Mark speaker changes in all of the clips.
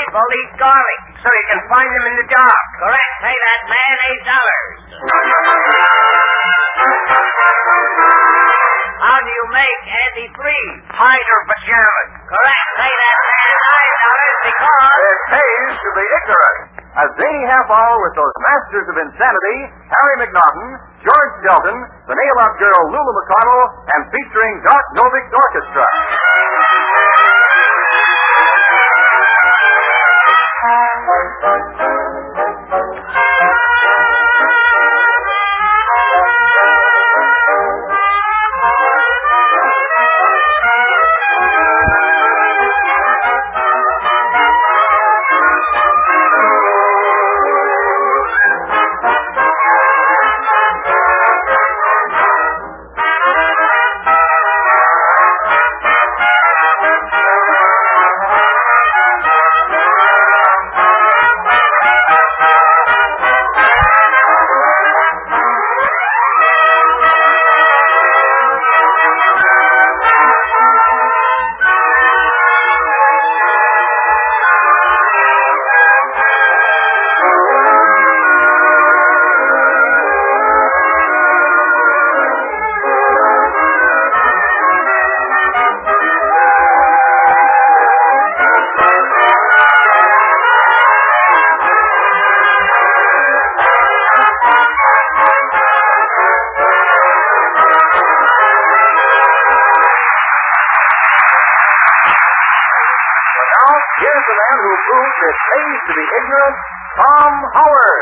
Speaker 1: people eat garlic.
Speaker 2: So you can find them in the dark.
Speaker 1: Correct. Pay that man $8. How do you make antifreeze?
Speaker 2: Hydro pajamas.
Speaker 1: Correct. Pay that man $9 because...
Speaker 3: It pays to be ignorant. A zany half hour with those masters of insanity, Harry McNaughton, George Shelton, the nail-out girl Lulu McConnell, and featuring Doc Novik's orchestra. Here's the man who proves it pays to be ignorant, Tom Howard.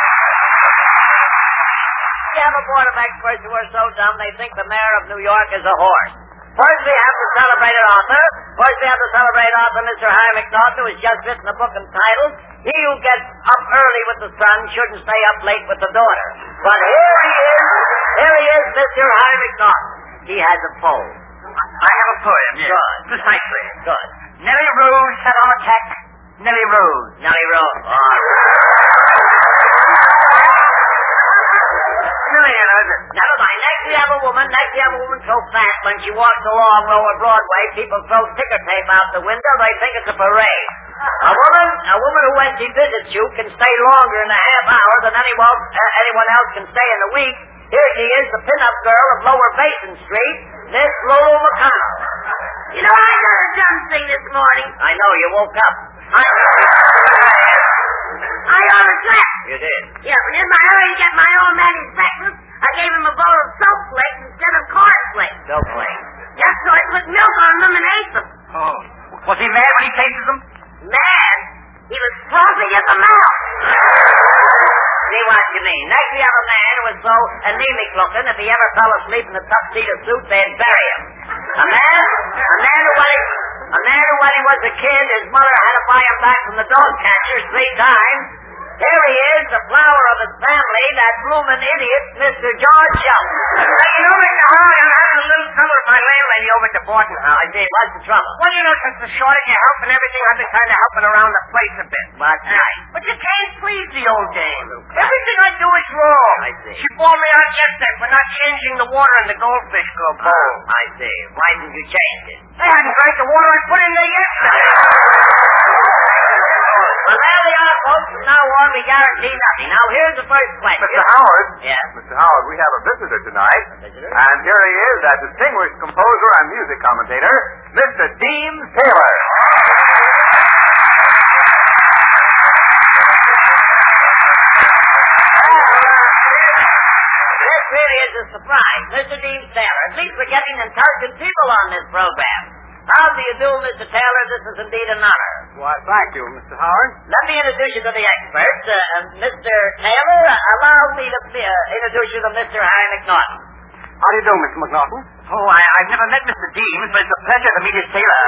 Speaker 1: We have a board of experts who are so dumb they think the mayor of New York is a horse. First we have the celebrated author. Mr. Harry McNaughton, who has just written a book entitled He Who Gets Up Early with the Sun Shouldn't Stay Up Late with the Daughter. But here he is, Mr. Harry McNaughton. He has a poem.
Speaker 2: I have a poem.
Speaker 1: Yes. Good.
Speaker 2: Precisely.
Speaker 1: Good.
Speaker 2: Nellie Rose had our attack. Nellie Rose.
Speaker 1: Nellie Rose. Oh. Never mind. Next we have a woman so fat when she walks along Lower Broadway, people throw ticker tape out the window. They think it's a parade. A woman who, when she visits you, can stay longer in a half hour than anyone else can stay in a week. Here she is, the pin-up girl of Lower Basin Street, Miss Lulu McConnell.
Speaker 4: You know, I heard a dumb thing this morning.
Speaker 1: I know, you woke up.
Speaker 4: I almost slept.
Speaker 1: You did?
Speaker 4: Yeah, but in my hurry to get my old man his breakfast, I gave him a bowl of soap flakes instead of corn flakes.
Speaker 1: Soap flakes.
Speaker 4: Just so I put milk on them and ate them.
Speaker 2: Oh. Was he mad when he tasted them?
Speaker 4: Man, he was frothy at the mouth.
Speaker 1: See what you mean. Next we have a man who was so anemic looking, if he ever fell asleep in a tuxedo suit, they'd bury him. A man who when he was a kid, his mother had to buy him back from the dog catchers 3 times. Here he is, the flower of his family, that bloomin' idiot, Mr. George Shelton.
Speaker 2: You know, Mr. Howard, I'm having a little trouble with my landlady over at the Borton House.
Speaker 1: I see. What's the trouble?
Speaker 2: Well, you know, since the shortage of help and everything, I've been kind of helping around the place a bit.
Speaker 1: That's right.
Speaker 2: But you can't please the old dame. Everything I do is wrong.
Speaker 1: I see.
Speaker 2: She bawled me out yesterday for not changing the water in the goldfish bowl.
Speaker 1: I see. Why didn't you change it?
Speaker 2: I hadn't drank the water I put in there yesterday.
Speaker 1: Well, there they are, folks. From now on, we guarantee nothing. Now, here's the first question.
Speaker 3: Mr. Howard.
Speaker 1: Yes.
Speaker 3: Mr. Howard, we have a visitor tonight. And here he is, that distinguished composer and music commentator, Mr. Deems Taylor.
Speaker 1: This really is a surprise. Mr. Deems Taylor, at least we're getting intelligent people on this program. How do you do, Mr. Taylor? This is indeed an honor.
Speaker 3: Why, thank you, Mr. Howard.
Speaker 1: Let me introduce you to the experts. Mr. Taylor, allow me to introduce you to Mr. Harry McNaughton.
Speaker 3: How do you do, Mr. McNaughton?
Speaker 2: Oh, I've never met Mr. Deems, but it's a pleasure to meet his tailor.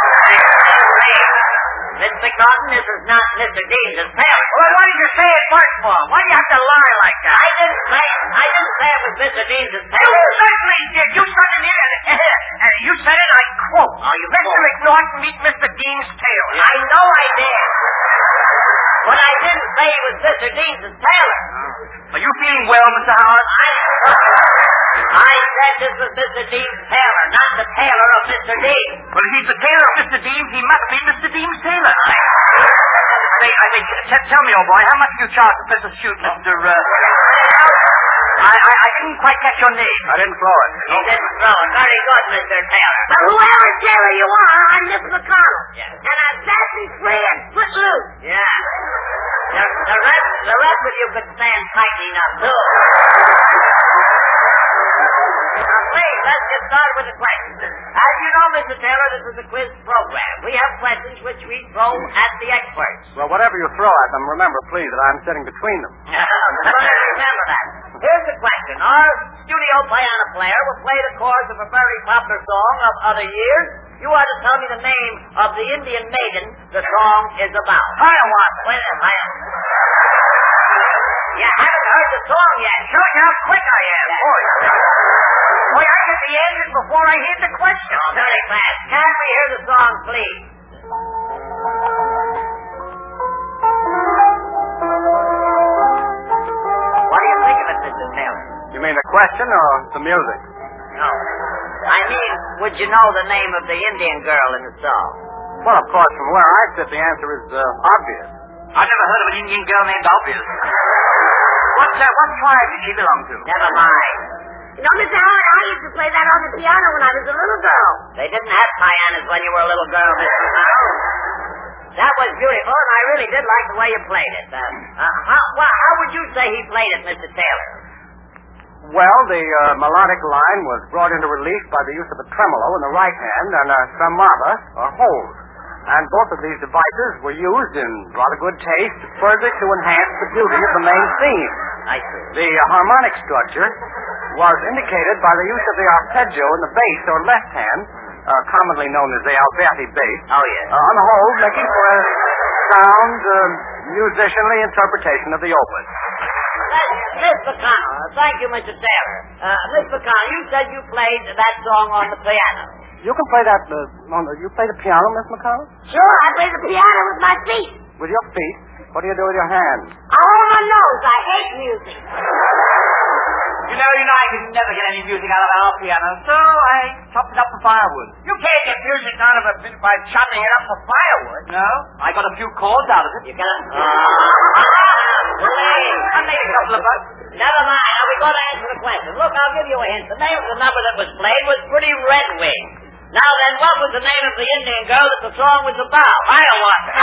Speaker 1: Miss McNaughton, this is not Mr. Deems, it's Taylor.
Speaker 2: Well, why did you say it first for? Why do you have to lie like that?
Speaker 1: I didn't say it was Mr. Deems, it's Taylor.
Speaker 2: You certainly did. You started in and you said it, I quote.
Speaker 1: Oh, you
Speaker 2: Mr. McNaughton meet Mr. Deems Taylor.
Speaker 1: I know I did. But I didn't say it was Mr. Deems, it's Taylor.
Speaker 2: Are you feeling well, Mr. Howard?
Speaker 1: I said this was Mr. Deems Taylor, not the tailor of Mr. Deems.
Speaker 2: Well, if he's the tailor of Mr. Deems, he must be Mr. Deems Taylor. Tell me, old boy, how much do you charge for this shoot, Mr. I didn't quite catch your name.
Speaker 3: I didn't throw it.
Speaker 1: He didn't throw it. Very good, Mr. Taylor.
Speaker 4: But whoever Taylor you are, I'm Miss McConnell.
Speaker 1: Yeah.
Speaker 4: And I'm sassy, free, and foot loose.
Speaker 1: Yeah. The rest of you could stand tightening up, too. Now, please, let's get started with the questions. As you know, Mr. Taylor, this is a quiz program. We have questions which we throw at the experts.
Speaker 3: Well, whatever you throw at them, remember, please, that I'm sitting between them.
Speaker 1: Remember that. Here's the question. Our studio piano player will play the chorus of a very popular song of other years. You are to tell me the name of the Indian maiden the song is about.
Speaker 2: Hiawatha.
Speaker 1: Wait a minute. You haven't heard the song yet.
Speaker 2: Show you how quick I am. Boy, I get the answers before I hear the question.
Speaker 1: Oh, very fast. Can we hear the song, please? What do you think of it, Mr. Taylor?
Speaker 3: You mean the question or the music?
Speaker 1: No. I mean, would you know the name of the Indian girl in the song?
Speaker 3: Well, of course, from where I sit, the answer is obvious.
Speaker 2: I've never heard of an Indian girl named Obvious. What tribe did she belong to?
Speaker 1: Never mind.
Speaker 4: You know, Mr. Howard, I used to play that on the piano when I was a little girl.
Speaker 1: They didn't have pianos when you were a little girl, Mr. Connell. That was beautiful, and I really did like the way you played it. How would you say he played it, Mr. Taylor?
Speaker 3: Well, the melodic line was brought into relief by the use of a tremolo in the right hand and a samava, or hold. And both of these devices were used in rather good taste further to enhance the beauty of the main theme.
Speaker 1: I see.
Speaker 3: The harmonic structure was indicated by the use of the arpeggio in the bass or left hand, commonly known as the Alberti bass.
Speaker 1: Oh, yes.
Speaker 3: On the whole, making for a sound, musicianly interpretation of the opus.
Speaker 1: Miss McConnell. Thank you, Mr. Taylor. Miss McConnell, you said you played that song on the piano.
Speaker 3: You can play that, you play the piano, Miss McConnell?
Speaker 4: Sure, I play the piano with my feet.
Speaker 3: With your feet? What do you do with your hands?
Speaker 4: I hold my nose. I hate music.
Speaker 2: You know, I could never get any music out of our piano, so I chopped it up for firewood. You can't get music out of it by chopping it up for firewood. No? I got a few chords out of it.
Speaker 1: You got to...
Speaker 2: I made a couple of bucks.
Speaker 1: Never mind. Now, we got to answer the question. Look, I'll give you a hint. The name of the number that was played was Pretty Red Wing. Now, then, what was the name of the Indian girl that the song was about? Hiawatha.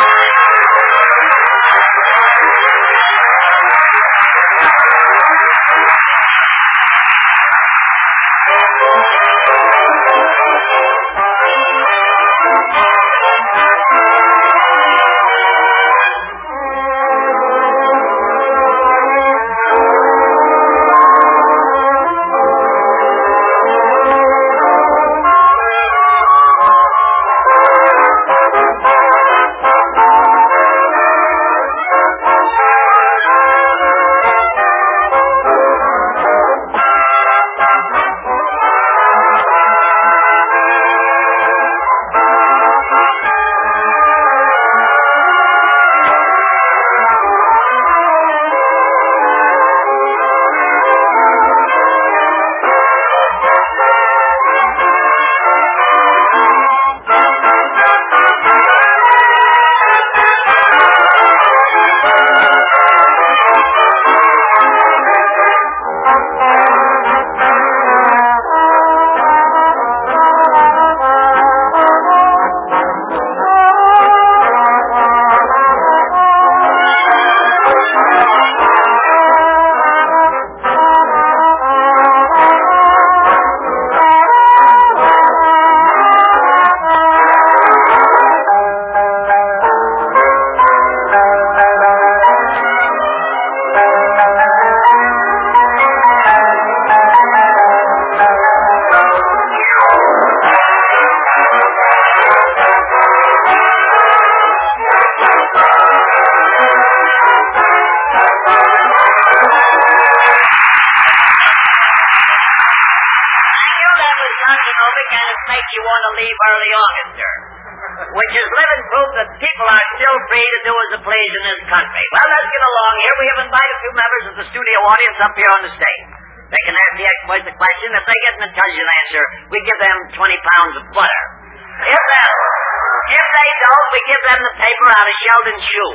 Speaker 1: Early August, sir, which is living proof that people are still free to do as they please in this country. Well, let's get along here. We have invited two members of the studio audience up here on the stage. They can ask the experts a question. If they get an intelligent answer, we give them 20 pounds of butter. If they don't, we give them the paper out of Sheldon's shoe.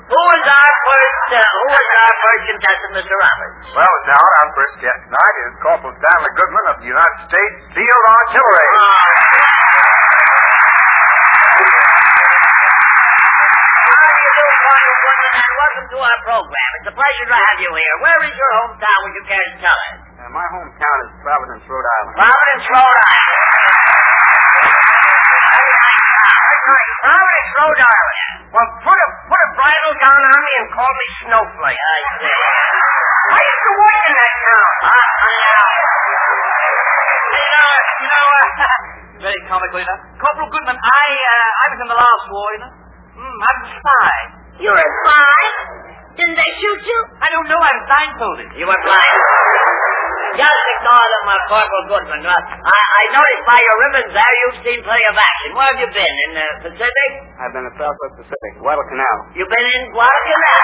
Speaker 1: Who was our first contestant, Mr. Roberts?
Speaker 5: Well, now, our first guest tonight is Corporal Stanley Goodman of the United States Field Artillery.
Speaker 1: How do you do, Corporal Goodman, and welcome to our program. It's a pleasure to have you here. Where is your hometown, would you care to tell us?
Speaker 3: My hometown is Providence, Rhode Island.
Speaker 1: Providence, Rhode Island.
Speaker 2: Providence, Rhode Island. Well, put a bridle down on me and call me Snowflake.
Speaker 1: I see.
Speaker 2: I used to work in that town. Very comical, you know. Corporal Goodman, I was in the last war, you know. I was a spy.
Speaker 4: You're a spy? Didn't they shoot you?
Speaker 2: I don't know, I was blindfolded.
Speaker 1: You were blind. Just ignore them, Corporal Goodman. I noticed by your ribbons there you've seen plenty of action. Where have you been? In the Pacific?
Speaker 3: I've been in Southwest Pacific, Guadalcanal.
Speaker 1: You've been in Guadalcanal?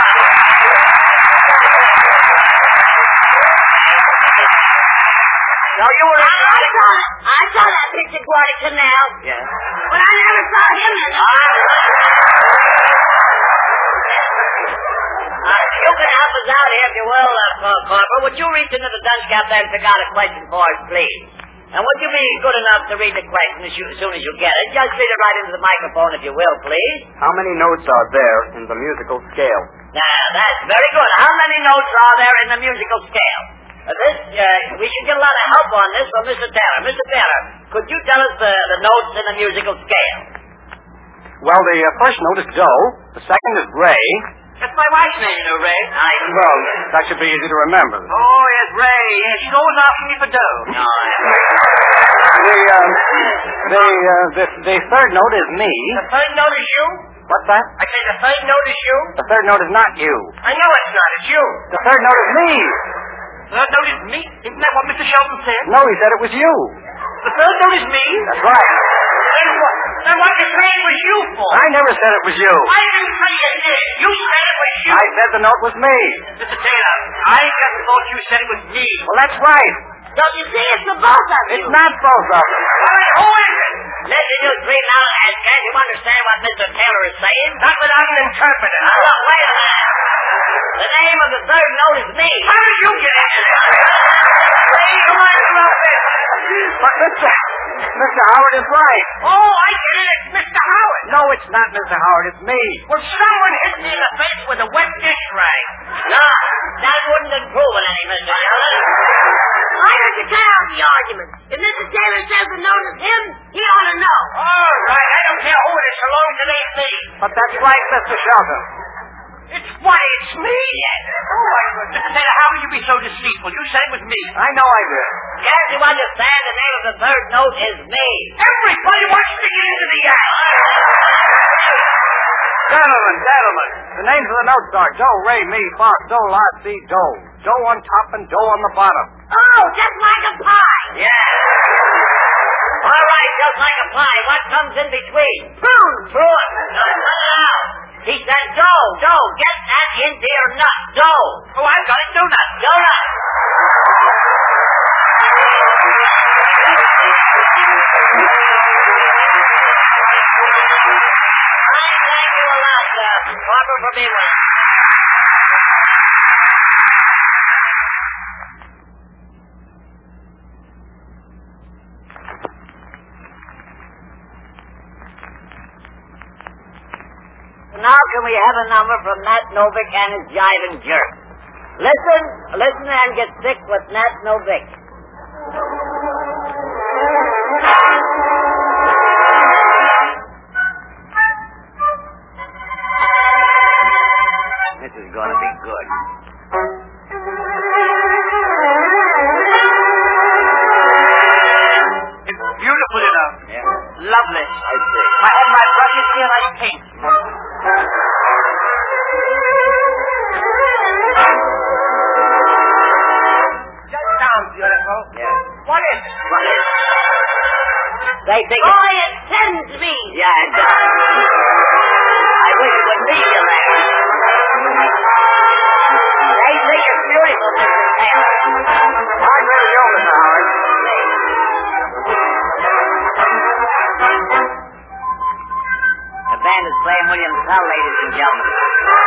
Speaker 1: No, you were in Guadalcanal.
Speaker 4: I saw that picture, Guadalcanal.
Speaker 1: Yes.
Speaker 4: But I never saw him in it.
Speaker 1: You can help us out here, if you will, Corporal. Would you reach into the dunce cap there and pick out a question for us, please? And would you be good enough to read the question as soon as you get it? Just read it right into the microphone, if you will, please.
Speaker 3: How many notes are there in the musical scale?
Speaker 1: Now, that's very good. How many notes are there in the musical scale? We should get a lot of help on this from Mr. Taylor. Mr. Taylor, could you tell us the notes in the musical scale?
Speaker 3: Well, the first note is do. The second is re.
Speaker 2: That's my wife's name, you know, Ray.
Speaker 3: Well, that should be easy to remember.
Speaker 2: Oh, yes, Ray. Yeah, she's always asking me for dough.
Speaker 1: No,
Speaker 3: The third note is me.
Speaker 2: The third note is you?
Speaker 3: What's that?
Speaker 2: I say the third note is you?
Speaker 3: The third note is not you.
Speaker 2: I know it's not. It's you.
Speaker 3: The third note is me.
Speaker 2: The third note is me? Isn't that what Mr. Shelton said?
Speaker 3: No, he said it was you.
Speaker 2: The third note is me?
Speaker 3: That's right.
Speaker 2: Then what you saying was you for?
Speaker 3: I never said it was you.
Speaker 2: I didn't say you did. You said it was you.
Speaker 3: I said the note was me.
Speaker 2: Mr. Taylor, I just thought you said it was me.
Speaker 3: Well, that's right.
Speaker 4: Don't you see? It's the both of you.
Speaker 3: It's not both of them.
Speaker 2: Well, who is it?
Speaker 1: listen, you three now, and can't you understand what Mr. Taylor is saying?
Speaker 2: Not without an interpreter.
Speaker 1: Now, look, wait a minute. The name of the third note is me.
Speaker 2: How did you get into this?
Speaker 3: But Mr. Howard is right.
Speaker 2: Oh, I get it. It's Mr. Howard.
Speaker 3: No, it's not Mr. Howard. It's me.
Speaker 2: Well, someone hit me in the face with a wet dish rag.
Speaker 1: No, that wouldn't improve it any, Mr. Taylor.
Speaker 4: Why don't you try out the argument? If Mr. Taylor says the note is him, he ought to know.
Speaker 2: All right, I don't care who it is so long as it ain't me.
Speaker 3: But that's right, Mr. Shelton.
Speaker 2: It's what? It's me? Oh, my goodness. Mr. Taylor, how can you be so deceitful? You said it was me.
Speaker 3: I know I did.
Speaker 1: Can't you understand the name of the third note is me?
Speaker 2: Everybody wants to get into the act.
Speaker 3: Gentlemen, the names of the notes are do, re, mi, fa, sol, la, si, do. Do on top and do on the bottom.
Speaker 4: Oh, just like a pie.
Speaker 1: Yeah. All right, just like a pie. What comes in between?
Speaker 4: Prune.
Speaker 1: Prune. No. He said dough. Get that into your nut. Dough.
Speaker 2: Oh, I've got it. Donut.
Speaker 1: Donut. Thank you a lot, Barbara, for being with us. Now can we have a number from Nat Novick and his jiving jerk? Listen and get sick with Nat Novick. This is going to be good.
Speaker 2: It's beautiful, you know.
Speaker 1: Yeah.
Speaker 2: Lovely.
Speaker 1: I see.
Speaker 2: I have my brushes here like paint. Just sounds beautiful.
Speaker 1: Yeah.
Speaker 2: What is it?
Speaker 1: They think
Speaker 4: Oh, it sends me.
Speaker 1: Yeah, it does. I wish it would be you there. They think it's beautiful, Mr. Taylor.
Speaker 3: I agree with you, Mr. Howard.
Speaker 1: The band is playing William Tell, ladies and gentlemen.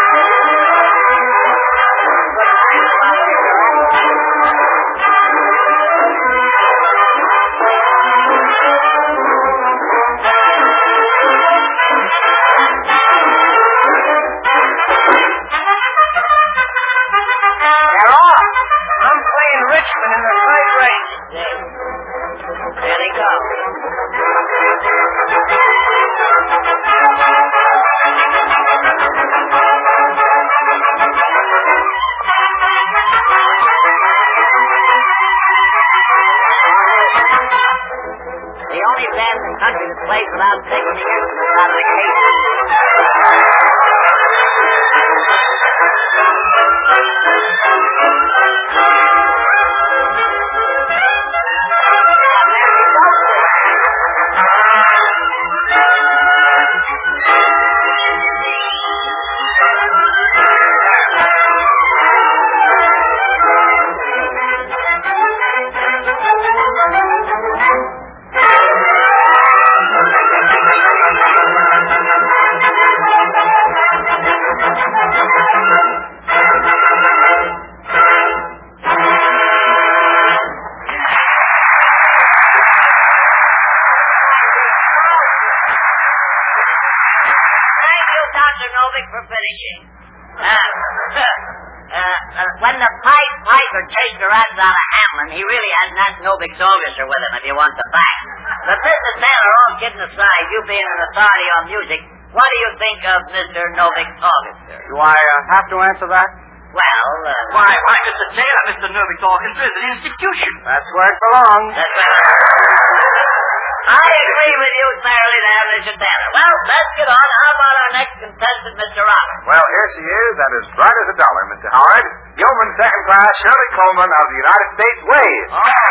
Speaker 1: go. The only band in the country that plays without taking the instruments out of the case. For finishing. When the Piper chased the rats out of Hamlin, he really had Nat Novik's orchestra with him, if you want the facts. But Mr. Taylor, all kidding aside, you being an authority on music, what do you think of Mr. Novik's orchestra?
Speaker 3: Do I have to answer that?
Speaker 1: Well,
Speaker 2: Why, Mr. Taylor, Mr. Novik's orchestra is an institution.
Speaker 3: That's where it belongs.
Speaker 1: that's right. I agree with you thoroughly there, Mr. Taylor. Well, let's get on. How about our next contestant, Mr. Roberts?
Speaker 5: Well, here she is, and as bright as a dollar, Mr. Howard. Yeoman second class Shirley Coleman of the United States Waves.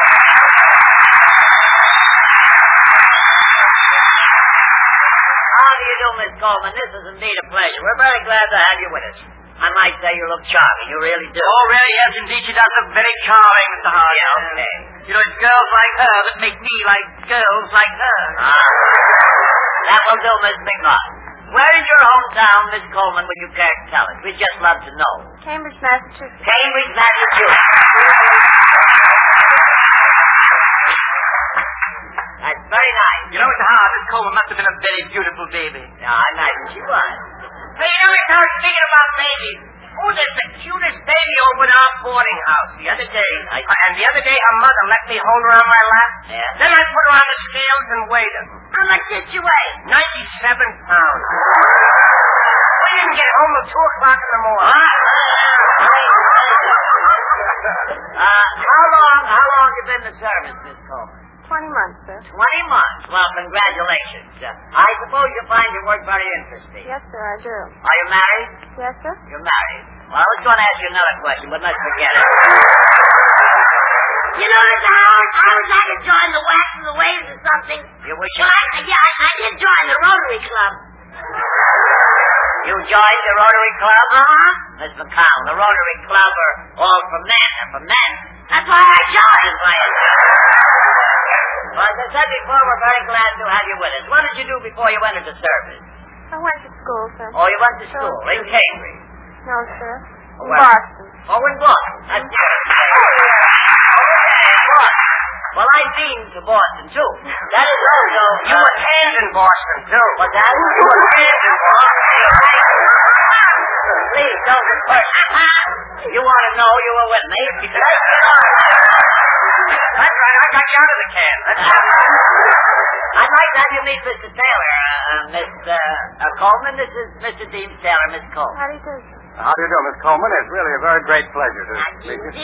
Speaker 1: How do you do, Miss Coleman? This is indeed a pleasure. We're very glad to have you with us. I might say you look charming. You really do.
Speaker 2: Oh, really, yes, indeed. She does look very charming, Mr. Howard.
Speaker 1: Yeah, okay.
Speaker 2: You know, it's girls like her that make me like girls like her.
Speaker 1: That will do, Miss McNaught. Where is your hometown, Miss Coleman, would you care to tell us? We'd just love to know.
Speaker 4: Cambridge, Massachusetts.
Speaker 1: Cambridge, Massachusetts. That's very nice.
Speaker 2: You know, Mr. Howard, Miss Coleman must have been a very beautiful baby.
Speaker 1: Yeah, I imagine she was.
Speaker 2: Hey, you know, Mr. Howard, speaking about babies, oh, there's the cutest baby over at our boarding house the other day. And the other day, her mother let me hold her on my lap.
Speaker 1: Yeah.
Speaker 2: Then I put her on the scales and weighed her.
Speaker 4: How much did you weigh?
Speaker 2: 97 pounds. We didn't get home till 2 o'clock in the morning.
Speaker 1: How long you been in the service, Miss Coleman?
Speaker 4: 20 months, sir.
Speaker 1: 20 months. Well, congratulations. I suppose you find your work very interesting.
Speaker 4: Yes, sir, I do.
Speaker 1: Are you married?
Speaker 4: Yes, sir.
Speaker 1: You're married. Well, I was going to ask you another question, but let's forget it.
Speaker 4: You know, Mr. Howard, I was like to join the Wax and the Waves or something.
Speaker 1: You wish you...
Speaker 4: Well, I did join the Rotary Club.
Speaker 1: You joined the Rotary Club?
Speaker 4: Uh-huh.
Speaker 1: Miss McCown, the Rotary Club are all for men. They're for men.
Speaker 4: That's why I joined.
Speaker 1: That's why you Well, as I said before, we're very glad to have you with us. What did you do before you entered the service?
Speaker 4: I went to school, sir.
Speaker 1: Oh, you went to school in Cambridge.
Speaker 4: No, sir. In
Speaker 1: Where?
Speaker 4: Boston.
Speaker 1: Oh, in Boston. That's good. Well, I've been to Boston, too. That is also...
Speaker 2: You attend in Boston, too.
Speaker 1: What's that? You attend in Boston. Please, don't refer. You want to know you were with me?
Speaker 2: That's right, I got you out of the can.
Speaker 1: I'd like to have you meet Mr. Taylor, Miss Coleman. This is Mr. Dean Taylor, Miss Coleman.
Speaker 4: How do you do, sir?
Speaker 3: How do you do, Miss Coleman? It's really a very great pleasure to meet you.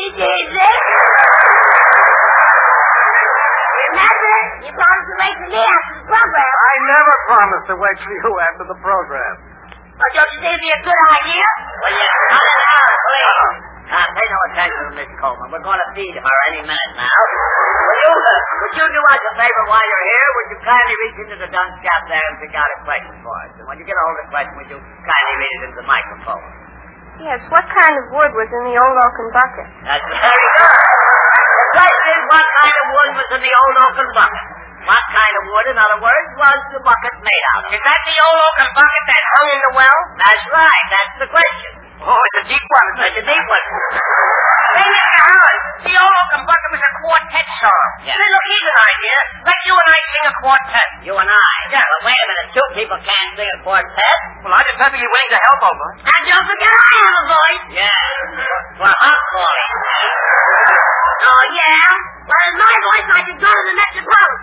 Speaker 4: Remember, you promised to wait for me after the program.
Speaker 3: I never promised to wait for you after the program.
Speaker 4: Well, don't you think it'd be a good idea?
Speaker 1: Will you cut it out, please? Pay no attention to Miss Coleman. We're going to feed her any minute now. Would you do us a favor while you're here? Would you kindly reach into the dunce cap there and pick out a question for us? And when you get a hold of the question, would you kindly read it into the microphone?
Speaker 4: Yes, what kind of wood was in the old oaken bucket?
Speaker 1: That's very good. The question is, what kind of wood was in the old oaken bucket? What kind of wood, in other words, was the bucket made out of?
Speaker 2: Is that the old oaken bucket that hung in the well?
Speaker 1: That's right. That's the question.
Speaker 2: Oh, it's a deep one.
Speaker 1: It's a deep one.
Speaker 2: Hey, Mr. Howard, the old oaken bucket was a quartet song.
Speaker 1: Yeah.
Speaker 2: Say, look, here's an idea. Let you and I sing a quartet.
Speaker 1: You and I?
Speaker 2: Yeah.
Speaker 1: Well, wait a minute. Two people can't sing a quartet.
Speaker 2: Well, I'd be perfectly willing to help over.
Speaker 4: And don't forget I have a voice.
Speaker 1: Yeah. Well, hot boy.
Speaker 4: Oh, yeah? Well, in my voice, I could go to the Metropolitan.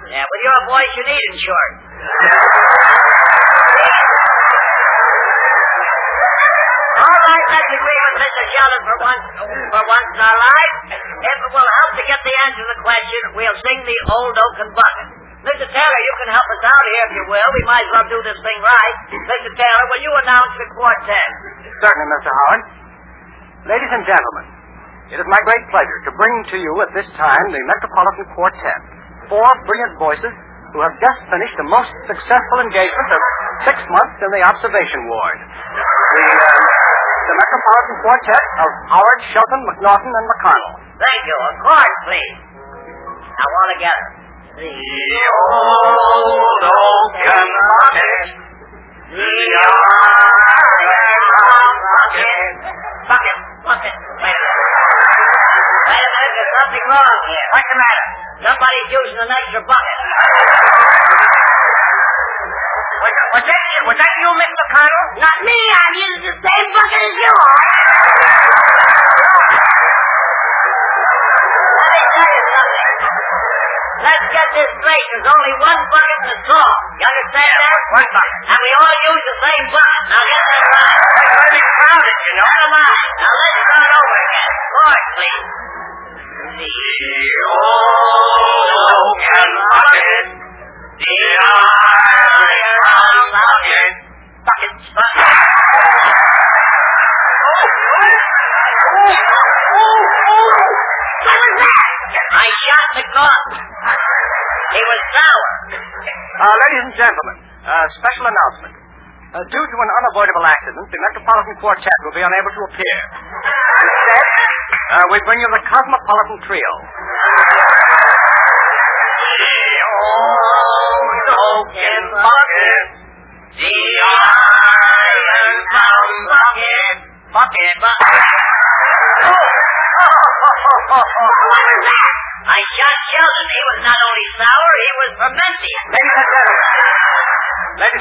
Speaker 1: boys should eat in short. All right, let's agree with Mr. Sheldon for once in our lives. If it will help to get the answer to the question, we'll sing the Old Oaken Bucket. Mr. Taylor, you can help us out here if you will. We might as well do this thing right. Mr. Taylor, will you announce the quartet?
Speaker 3: Certainly, Mr. Howard. Ladies and gentlemen, it is my great pleasure to bring to you at this time the Metropolitan Quartet, 4 brilliant voices who have just finished the most successful engagement of 6 months in the observation ward. The Metropolitan Quartet of Howard, Shelton, McNaughton, and McConnell.
Speaker 1: Thank you. A chord, please. Now, all together.
Speaker 5: The old oaken bucket, the iron bucket.
Speaker 1: Bucket. Wait a minute, there's something wrong here.
Speaker 2: What's the matter?
Speaker 1: Somebody's using an extra bucket.
Speaker 2: Was that you, Miss McConnell?
Speaker 4: Not me. I'm using the same bucket as you are.
Speaker 1: Let me tell you something. Let's get this straight. There's only one bucket in the song. You understand that?
Speaker 2: One bucket.
Speaker 1: And we all use the same bucket. Now get that right.
Speaker 2: It's going to be crowded, you know.
Speaker 1: Never mind. Now let's start over again. Chord, please.
Speaker 5: The old oaken bucket, the iron bucket.
Speaker 1: Bucket.
Speaker 4: What was that?
Speaker 1: I shot McNaughton. He was sour.
Speaker 3: Ladies and gentlemen, special announcement. Due to an unavoidable accident, the Metropolitan Quartet will be unable to appear. Instead, we bring you the Cosmopolitan Trio.
Speaker 5: The old oaken bucket, the iron bucket.
Speaker 1: What was that? I shot Sheldon. He was not only sour, he was fermenting.
Speaker 3: Ladies and gentlemen,